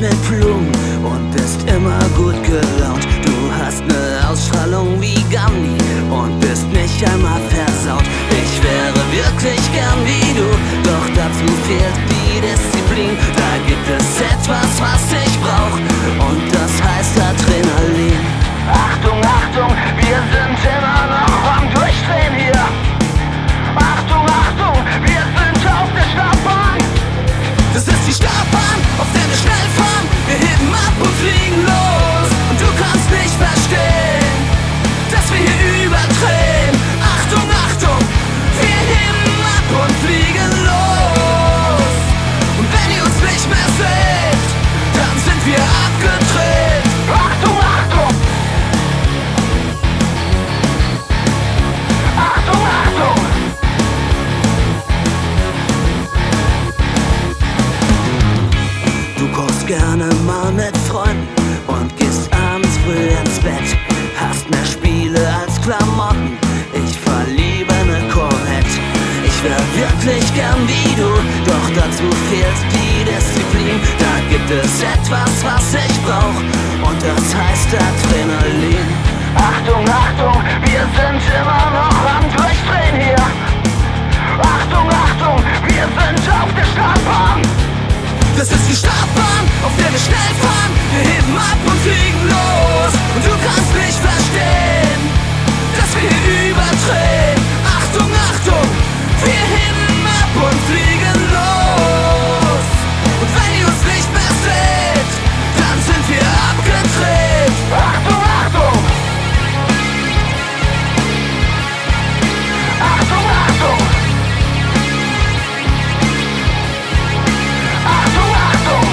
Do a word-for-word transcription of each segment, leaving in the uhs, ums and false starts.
mit Blumen und bist immer gut gelaunt. Du hast ne Ausstrahlung wie Gandhi und bist nicht einmal versaut. Ich wäre wirklich gern wie du, doch dazu fehlt die Disziplin. Da gibt es etwas, was ich brauch, und das heißt Adrenalin. Achtung, Achtung, wir sind immer noch am Durchdrehen hier. Achtung, Achtung, wir sind auf der Startbahn. Das ist die Startbahn, auf der wir schnell fahren. Wir heben ab und fliegen los, und du kannst nicht verstehen, dass wir hier überdrehen. Achtung, Achtung, wir heben ab und fliegen los. Und wenn ihr uns nicht mehr seht, dann sind wir abgedreht. Achtung, Achtung! Achtung, Achtung! Du kochst gerne mal mit Freunden und gehst abends früh ins Bett. Hast mehr Spiele als Klamotten, ich fahr lieber ne Corvette. Ich wär wirklich gern wie du, doch dazu fehlt die Disziplin. Da gibt es etwas, was ich brauch, und das heißt Adrenalin. Achtung, Achtung, wir sind immer noch am Durchdrehen hier. Achtung, Achtung, wir sind auf der Startbahn. Das ist die Startbahn, auf der wir schnell fahren. Wir heben ab und fliegen los, und du kannst nicht verstehen, dass wir hier überdrehen. Achtung, Achtung, wir heben ab und fliegen los. Und wenn ihr uns nicht mehr seht, dann sind wir abgedreht. Achtung, Achtung! Achtung, Achtung! Achtung, Achtung!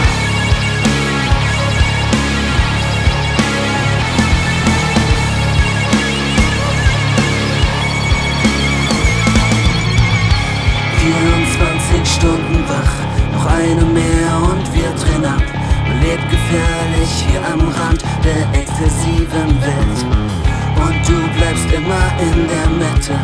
vierundzwanzig Stunden wach, noch eine mehr und wir drehen ab. Man lebt gefährlich hier am Rand der exzessiven Welt, und du bleibst immer in der Mitte.